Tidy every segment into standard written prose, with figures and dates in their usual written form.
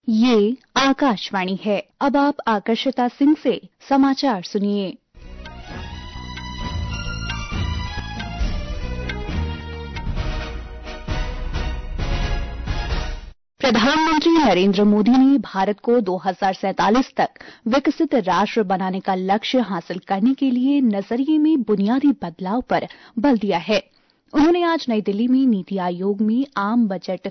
ये आकाशवाणी है। अब आप आकर्षिता सिंह से समाचार सुनिए। प्रधानमंत्री नरेंद्र मोदी ने भारत को 2047 तक विकसित राष्ट्र बनाने का लक्ष्य हासिल करने के लिए नजरिए में बुनियादी बदलाव पर बल दिया है। उन्होंने आज नई दिल्ली में नीति आयोग में आम बजट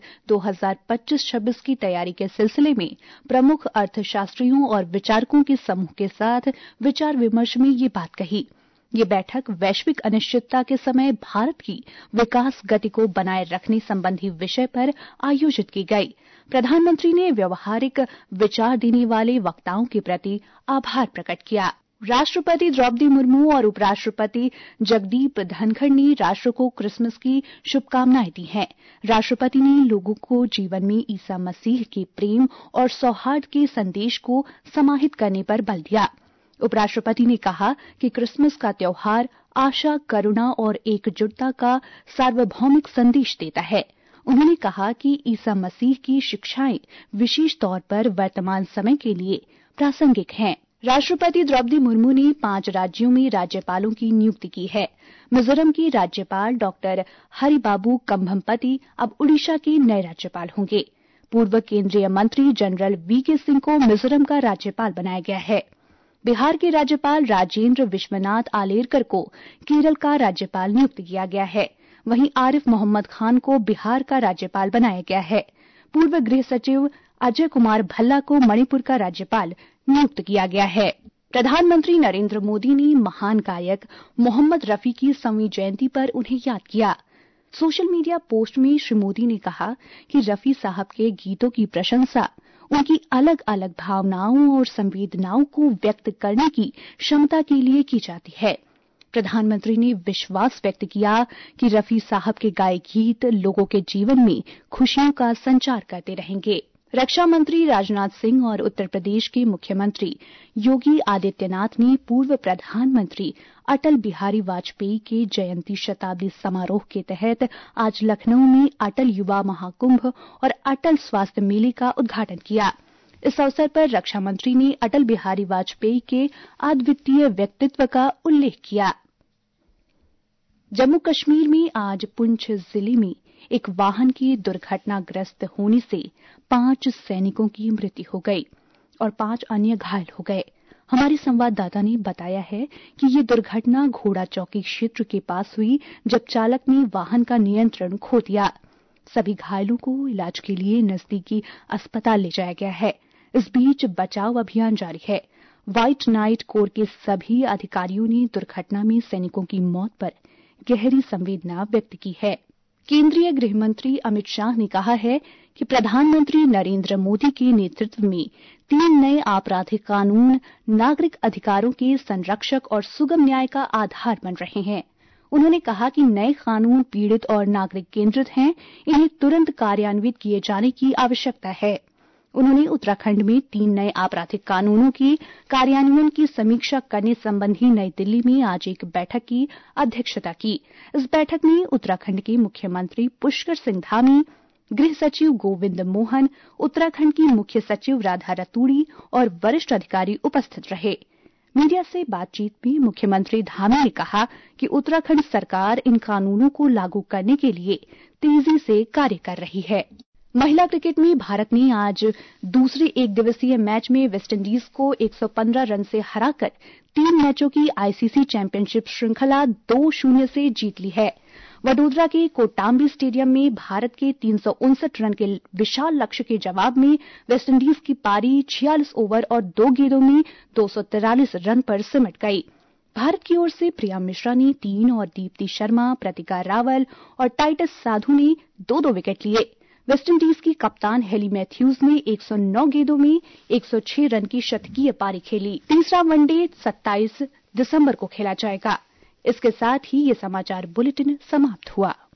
2025-26 की तैयारी के सिलसिले में प्रमुख अर्थशास्त्रियों और विचारकों के समूह के साथ विचार विमर्श में ये बात कही। ये बैठक वैश्विक अनिश्चितता के समय भारत की विकास गति को बनाए रखने संबंधी विषय पर आयोजित की गई। प्रधानमंत्री ने व्यवहारिक विचार देने वाले वक्ताओं के प्रति आभार प्रकट किया। राष्ट्रपति द्रौपदी मुर्मू और उपराष्ट्रपति जगदीप धनखड़ ने राष्ट्र को क्रिसमस की शुभकामनाएं दी हैं। राष्ट्रपति ने लोगों को जीवन में ईसा मसीह के प्रेम और सौहार्द के संदेश को समाहित करने पर बल दिया। उपराष्ट्रपति ने कहा कि क्रिसमस का त्योहार आशा, करुणा और एकजुटता का सार्वभौमिक संदेश देता है। उन्होंने कहा कि ईसा मसीह की शिक्षाएं विशेष तौर पर वर्तमान समय के लिए प्रासंगिक हैं। राष्ट्रपति द्रौपदी मुर्मू ने 5 राज्यों में राज्यपालों की नियुक्ति की है। मिजोरम के राज्यपाल डॉक्टर हरिबाबू कंभमपति अब ओडिशा के नए राज्यपाल होंगे। पूर्व केंद्रीय मंत्री जनरल वीके सिंह को मिजोरम का राज्यपाल बनाया गया है। बिहार के राज्यपाल राजेंद्र विश्वनाथ आलेरकर को केरल का राज्यपाल नियुक्त किया गया है। वहीं आरिफ मोहम्मद खान को बिहार का राज्यपाल बनाया गया है। पूर्व गृह सचिव अजय कुमार भल्ला को मणिपुर का राज्यपाल नियुक्त किया गया है। प्रधानमंत्री नरेंद्र मोदी ने महान गायक मोहम्मद रफी की 100वीं जयंती पर उन्हें याद किया। सोशल मीडिया पोस्ट में श्री मोदी ने कहा कि रफी साहब के गीतों की प्रशंसा उनकी अलग अलग भावनाओं और संवेदनाओं को व्यक्त करने की क्षमता के लिए की जाती है। प्रधानमंत्री ने विश्वास व्यक्त किया कि रफी साहब के गाए गीत लोगों के जीवन में खुशियों का संचार करते रहेंगे। रक्षा मंत्री राजनाथ सिंह और उत्तर प्रदेश के मुख्यमंत्री योगी आदित्यनाथ ने पूर्व प्रधानमंत्री अटल बिहारी वाजपेयी के जयंती शताब्दी समारोह के तहत आज लखनऊ में अटल युवा महाकुंभ और अटल स्वास्थ्य मेले का उद्घाटन किया। इस अवसर पर रक्षा मंत्री ने अटल बिहारी वाजपेयी के अद्वितीय व्यक्तित्व का उल्लेख किया। जम्मू कश्मीर में आज पुंछ जिले में एक वाहन के दुर्घटनाग्रस्त होने से 5 सैनिकों की मृत्यु हो गई और 5 अन्य घायल हो गए। हमारे संवाददाता ने बताया है कि ये दुर्घटना घोड़ा चौकी क्षेत्र के पास हुई जब चालक ने वाहन का नियंत्रण खो दिया। सभी घायलों को इलाज के लिए नजदीकी अस्पताल ले जाया गया है। इस बीच बचाव अभियान जारी है। व्हाइट नाइट कोर के सभी अधिकारियों ने दुर्घटना में सैनिकों की मौत पर गहरी संवेदना व्यक्त की है। केंद्रीय गृह मंत्री अमित शाह ने कहा है कि प्रधानमंत्री नरेंद्र मोदी के नेतृत्व में 3 नए आपराधिक कानून नागरिक अधिकारों के संरक्षक और सुगम न्याय का आधार बन रहे हैं। उन्होंने कहा कि नए कानून पीड़ित और नागरिक केंद्रित हैं, इन्हें तुरंत कार्यान्वित किए जाने की आवश्यकता है। उन्होंने उत्तराखंड में 3 नए आपराधिक कानूनों की कार्यान्वयन की समीक्षा करने संबंधी नई दिल्ली में आज एक बैठक की अध्यक्षता की। इस बैठक में उत्तराखंड के मुख्यमंत्री पुष्कर सिंह धामी, गृह सचिव गोविंद मोहन, उत्तराखंड की मुख्य सचिव राधा रतूड़ी और वरिष्ठ अधिकारी उपस्थित रहे। मीडिया से बातचीत में मुख्यमंत्री धामी ने कहा कि उत्तराखंड सरकार इन कानूनों को लागू करने के लिए तेजी से कार्य कर रही है। महिला क्रिकेट में भारत ने आज दूसरे एक दिवसीय मैच में वेस्टइंडीज को 115 रन से हराकर 3 मैचों की आईसीसी चैंपियनशिप श्रृंखला 2-0 से जीत ली है। वडोदरा के कोटाम्बी स्टेडियम में भारत के 359 रन के विशाल लक्ष्य के जवाब में वेस्टइंडीज की पारी 46 ओवर और 2 गेंदों में 243 रन पर सिमट गई। भारत की ओर से प्रिया मिश्रा ने 3 और दीप्ति शर्मा, प्रतिका रावल और टाइटस साधु ने 2-2 विकेट लिए। वेस्टइंडीज की कप्तान हेली मैथ्यूज ने 109 गेंदों में 106 रन की शतकीय पारी खेली। तीसरा वनडे 27 दिसंबर को खेला जाएगा। इसके साथ ही ये समाचार बुलेटिन समाप्त हुआ।